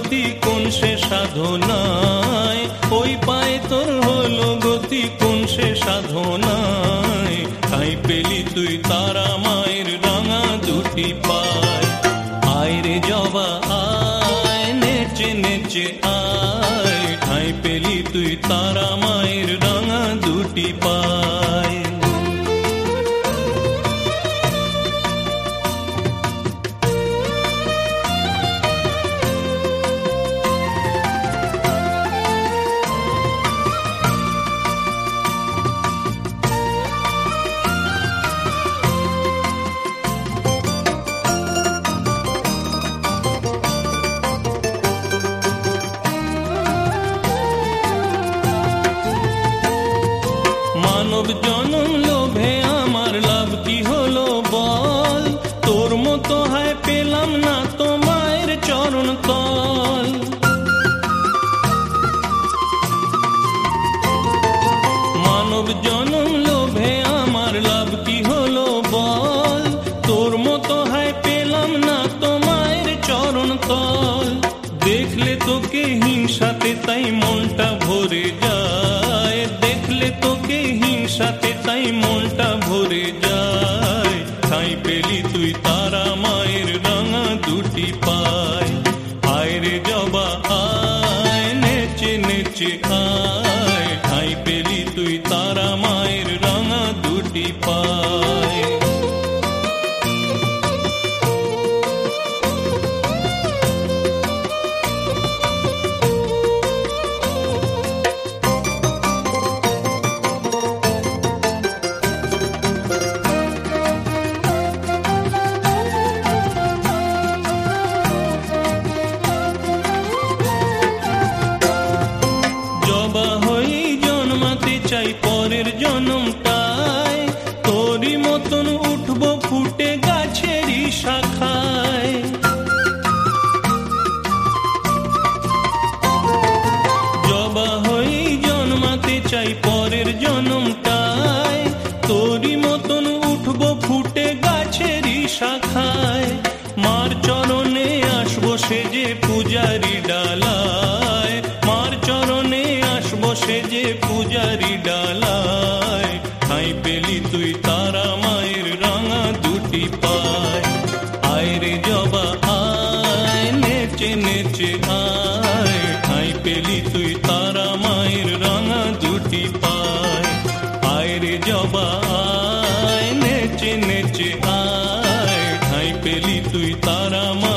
গতি কোন সে সাধনায়, ওই পায়ে তোর হলো গতি কোন সে সাধনায়। ঠাঁই পেলি তুই তারা মায়ের রাঙা দুটি পায়। আয় রে জবা আয়, নেচে নেচে আয়, ঠাঁই পেলি তুই তারা মায়ের রাঙা দুটি পায়। মানব জনম লোভে আমার লাভ কি হলো বল, তোর মতো হায় পেলাম না তো মায়ের চরণ তল। মানব জনম লোভে আমার লাভ কি হলো বল, তোর মতো হায় পেলাম না তো মায়ের চরণ তল। দেখলে তোকে হিংসাতে তাই মনটা ভরে যায়, দেখলে তোকে হিংসাতে তাই মনটা ভরে যায়। ঠাঁই পেলি তুই তারা মায়ের রাঙা দুটি পায়। আয় রে জবা আয়, নেচে নেচে আয়, ঠাঁই পেলি তুই তারা মায়ের রাঙা দুটি পায়। চাই পরের জনমটায়, তোরই মতন উঠবো ফুটে গাছেরই শাখায়। জবা হই জন্মাতে চাই পরের জনমটায়, তোরই মতন উঠবো ফুটে গাছেরই শাখায়। মার চরণে আসবো সেজে পূজারি ডালায়, মার চরণে আসবো সেজে পূজারি ডালায়। ঠাঁই পেলি তুই তারা মায়ের রাঙা দুটি পায়। আয় রে জবা আয়, নেচে নেচে আয়, ঠাঁই পেলি তুই তারা মায়ের রাঙা দুটি পায়। আয় রে জবা আয়, নেচে নেচে আয়, ঠাঁই পেলি তুই তারা